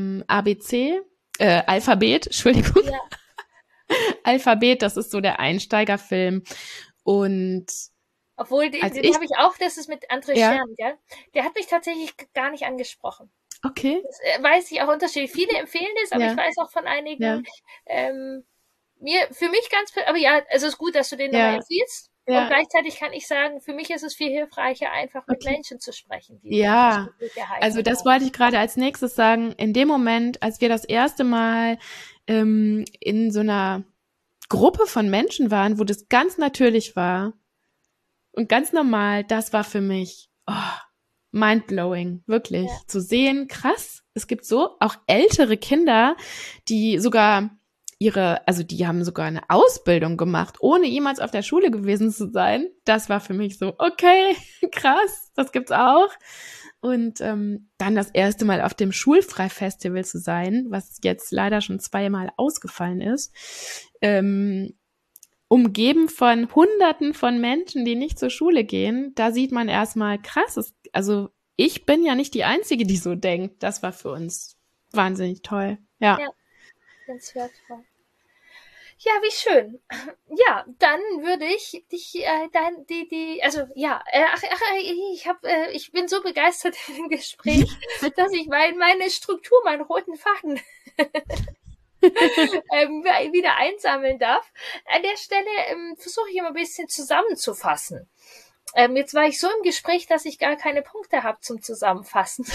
Alphabet, Entschuldigung. Ja. Alphabet, das ist so der Einsteigerfilm. Und obwohl, den habe ich auch, das ist mit André Stern, gell? Der hat mich tatsächlich gar nicht angesprochen. Okay. Das weiß ich auch unterschiedlich. Viele empfehlen das, aber ich weiß auch von einigen, für mich aber also es ist gut, dass du den nochmal empfiehlst. Ja. Und gleichzeitig kann ich sagen, für mich ist es viel hilfreicher, einfach mit Menschen zu sprechen. Also das wollte ich gerade als nächstes sagen. In dem Moment, als wir das erste Mal in so einer Gruppe von Menschen waren, wo das ganz natürlich war und ganz normal, das war für mich mindblowing, wirklich. Ja. Zu sehen, krass, es gibt so auch ältere Kinder, die sogar die haben sogar eine Ausbildung gemacht, ohne jemals auf der Schule gewesen zu sein. Das war für mich so, okay, krass, das gibt's auch. Und dann das erste Mal auf dem Schulfreifestival zu sein, was jetzt leider schon 2-mal ausgefallen ist, umgeben von Hunderten von Menschen, die nicht zur Schule gehen, da sieht man erstmal krass. Also ich bin ja nicht die Einzige, die so denkt. Das war für uns wahnsinnig toll. Ja. Ja, ganz wertvoll. Ja, wie schön. Ja, dann würde ich dich ich bin so begeistert im Gespräch, dass ich meine Struktur, meinen roten Faden wieder einsammeln darf. An der Stelle versuche ich immer ein bisschen zusammenzufassen. Jetzt war ich so im Gespräch, dass ich gar keine Punkte habe zum Zusammenfassen.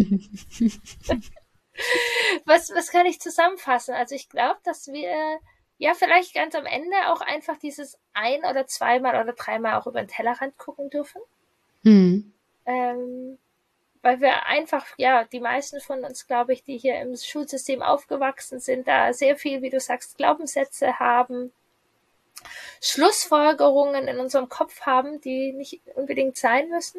Was kann ich zusammenfassen? Also ich glaube, dass wir vielleicht ganz am Ende auch einfach dieses 1- oder 2-mal oder 3-mal auch über den Tellerrand gucken dürfen. Weil wir einfach, die meisten von uns, glaube ich, die hier im Schulsystem aufgewachsen sind, da sehr viel, wie du sagst, Glaubenssätze haben, Schlussfolgerungen in unserem Kopf haben, die nicht unbedingt sein müssen.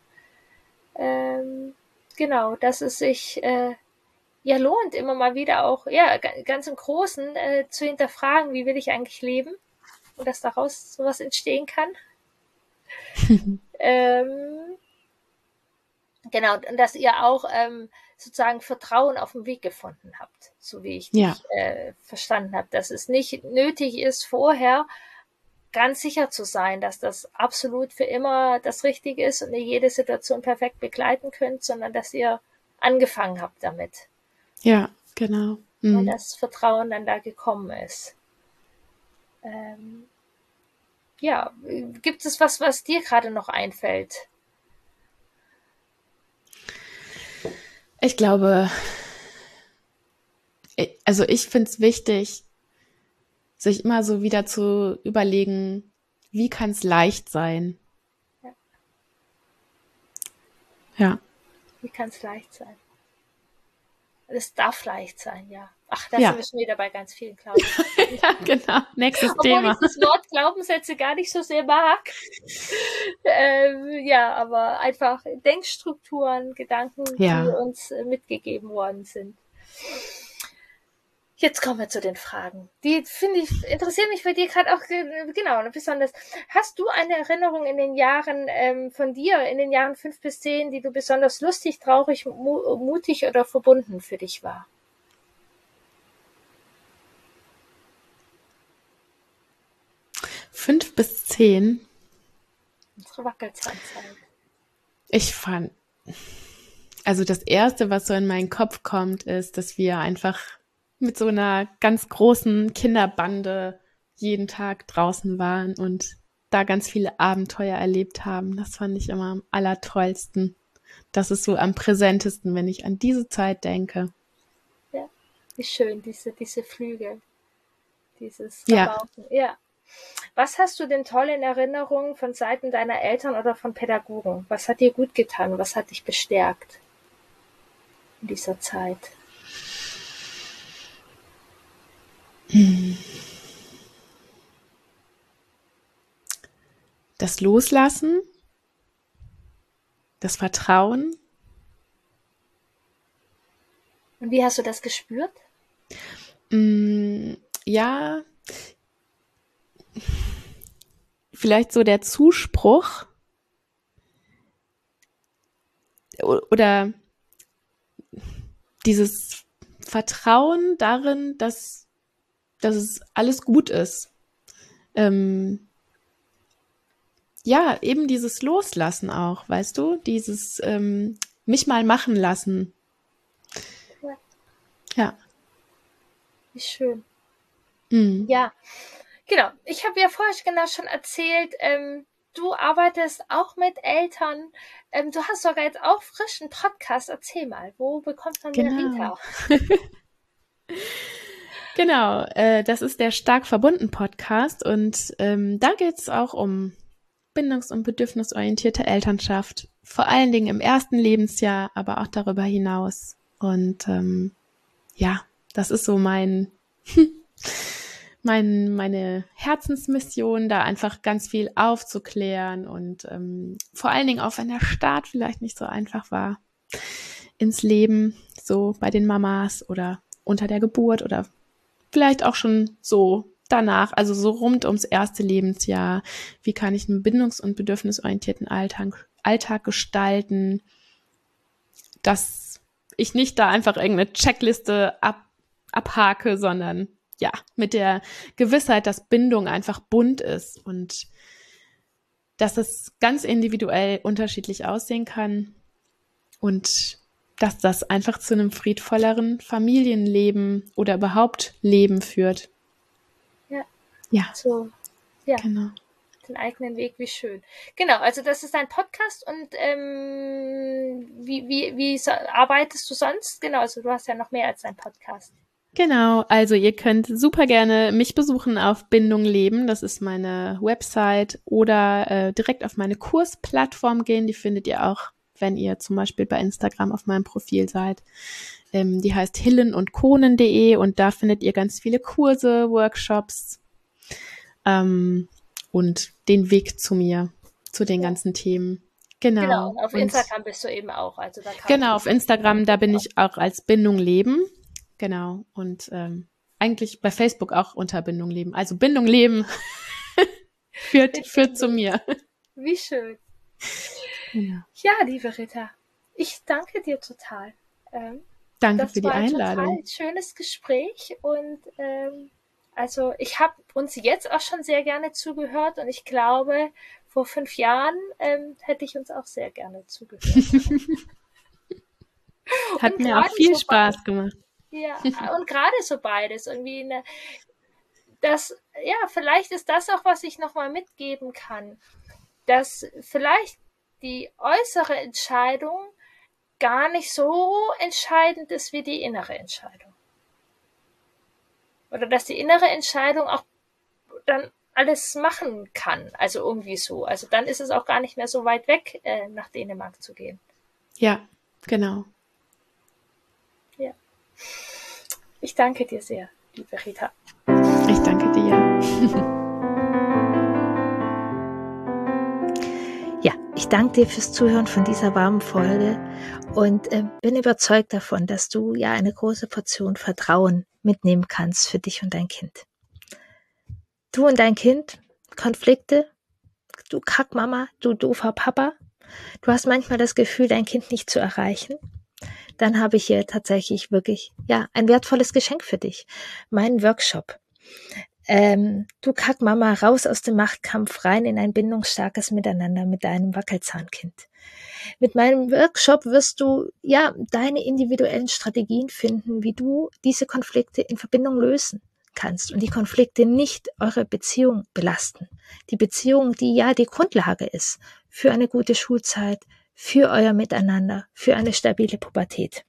Genau, dass es sich lohnt, immer mal wieder auch, ganz im Großen zu hinterfragen, wie will ich eigentlich leben und dass daraus sowas entstehen kann. Genau, und dass ihr auch sozusagen Vertrauen auf dem Weg gefunden habt, so wie ich dich verstanden habe, dass es nicht nötig ist, vorher ganz sicher zu sein, dass das absolut für immer das Richtige ist und ihr jede Situation perfekt begleiten könnt, sondern dass ihr angefangen habt damit. Ja, genau. Und das Vertrauen dann da gekommen ist. Gibt es was dir gerade noch einfällt? Ich glaube, also ich finde es wichtig, sich immer so wieder zu überlegen, wie kann es leicht sein? Ja. Wie kann es leicht sein? Es darf leicht sein, ja. Ach, da sind wir schon wieder bei ganz vielen Glaubenssätzen. Ja, genau. Nächstes Obwohl Thema. ich das Wort Glaubenssätze gar nicht so sehr mag. Aber einfach Denkstrukturen, Gedanken, die uns mitgegeben worden sind. Jetzt kommen wir zu den Fragen. Die, interessieren mich bei dir gerade auch besonders. Hast du eine Erinnerung in den Jahren von dir, in den Jahren 5 bis 10, die du besonders lustig, traurig, mutig oder verbunden für dich war? Fünf bis 10? Unsere Wackelzahnzeit. Also das Erste, was so in meinen Kopf kommt, ist, dass wir einfach mit so einer ganz großen Kinderbande jeden Tag draußen waren und da ganz viele Abenteuer erlebt haben. Das fand ich immer am allertollsten. Das ist so am präsentesten, wenn ich an diese Zeit denke. Ja, wie schön, diese Flügel, dieses Rabauken. Ja. Was hast du denn toll in Erinnerung von Seiten deiner Eltern oder von Pädagogen? Was hat dir gut getan? Was hat dich bestärkt in dieser Zeit? Das Loslassen, das Vertrauen. Und wie hast du das gespürt? Ja, vielleicht so der Zuspruch oder dieses Vertrauen darin, dass es alles gut ist. Eben dieses Loslassen auch, weißt du? Dieses mich mal machen lassen. Ja. Wie schön. Ja, genau. Ich habe ja vorher schon erzählt, du arbeitest auch mit Eltern. Du hast sogar jetzt auch frisch einen Podcast. Erzähl mal, wo bekommt man mehr Rita? Genau, das ist der Stark verbunden Podcast und da geht es auch um bindungs- und bedürfnisorientierte Elternschaft, vor allen Dingen im ersten Lebensjahr, aber auch darüber hinaus. Und ja, das ist so meine Herzensmission, da einfach ganz viel aufzuklären und vor allen Dingen auch, wenn der Start vielleicht nicht so einfach war ins Leben, so bei den Mamas oder unter der Geburt oder vielleicht auch schon so danach, also so rund ums erste Lebensjahr. Wie kann ich einen bindungs- und bedürfnisorientierten Alltag gestalten, dass ich nicht da einfach irgendeine Checkliste abhake, sondern ja, mit der Gewissheit, dass Bindung einfach bunt ist und dass es ganz individuell unterschiedlich aussehen kann und dass das einfach zu einem friedvolleren Familienleben oder überhaupt Leben führt. Ja. So, ja. Genau. Den eigenen Weg, wie schön. Genau, also das ist ein Podcast und wie arbeitest du sonst? Genau, also du hast ja noch mehr als ein Podcast. Genau, also ihr könnt super gerne mich besuchen auf Bindung Leben, das ist meine Website, oder direkt auf meine Kursplattform gehen, die findet ihr auch, wenn ihr zum Beispiel bei Instagram auf meinem Profil seid. Die heißt hillenundkonen.de und da findet ihr ganz viele Kurse, Workshops und den Weg zu mir, zu den ganzen Themen. Genau. Und auf Instagram bist du eben auch. Also da genau, auf Instagram, da bin ich auch als Bindung Leben. Genau, und eigentlich bei Facebook auch unter Bindung Leben. Also Bindung Leben führt zu mir. Wie schön. Ja, liebe Rita, ich danke dir total. Danke für die Einladung. Das war ein total schönes Gespräch und also ich habe uns jetzt auch schon sehr gerne zugehört und ich glaube, vor 5 Jahren hätte ich uns auch sehr gerne zugehört. Hat mir auch viel Spaß gemacht. Ja, und gerade so beides irgendwie vielleicht ist das auch, was ich nochmal mitgeben kann, dass vielleicht die äußere Entscheidung gar nicht so entscheidend ist wie die innere Entscheidung. Oder dass die innere Entscheidung auch dann alles machen kann, also irgendwie so. Also dann ist es auch gar nicht mehr so weit weg, nach Dänemark zu gehen. Ja, genau. Ja. Ich danke dir sehr, liebe Rita. Ich danke dir. Ja, ich danke dir fürs Zuhören von dieser warmen Folge und bin überzeugt davon, dass du ja eine große Portion Vertrauen mitnehmen kannst für dich und dein Kind. Du und dein Kind, Konflikte, du Kackmama, du doofer Papa, du hast manchmal das Gefühl, dein Kind nicht zu erreichen. Dann habe ich hier tatsächlich wirklich ein wertvolles Geschenk für dich. Meinen Workshop. Du Kackmama, raus aus dem Machtkampf, rein in ein bindungsstarkes Miteinander mit deinem Wackelzahnkind. Mit meinem Workshop wirst du deine individuellen Strategien finden, wie du diese Konflikte in Verbindung lösen kannst und die Konflikte nicht eure Beziehung belasten. Die Beziehung, die die Grundlage ist für eine gute Schulzeit, für euer Miteinander, für eine stabile Pubertät.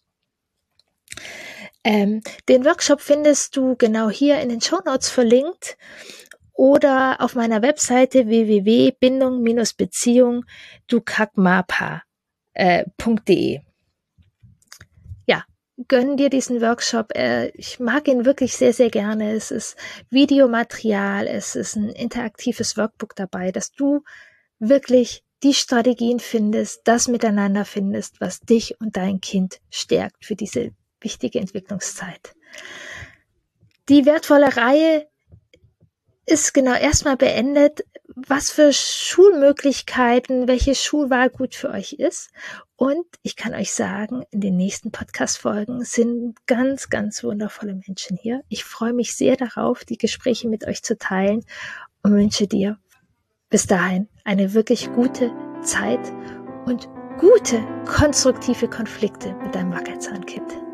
Den Workshop findest du genau hier in den Shownotes verlinkt oder auf meiner Webseite www.bindung-beziehung-du-kackmapa.de. Ja, gönn dir diesen Workshop. Ich mag ihn wirklich sehr, sehr gerne. Es ist Videomaterial, es ist ein interaktives Workbook dabei, dass du wirklich die Strategien findest, das Miteinander findest, was dich und dein Kind stärkt für diese wichtige Entwicklungszeit. Die wertvolle Reihe ist genau erstmal beendet, was für Schulmöglichkeiten, welche Schulwahl gut für euch ist. Und ich kann euch sagen, in den nächsten Podcast-Folgen sind ganz, ganz wundervolle Menschen hier. Ich freue mich sehr darauf, die Gespräche mit euch zu teilen und wünsche dir bis dahin eine wirklich gute Zeit und gute, konstruktive Konflikte mit deinem Wackelzahnkind.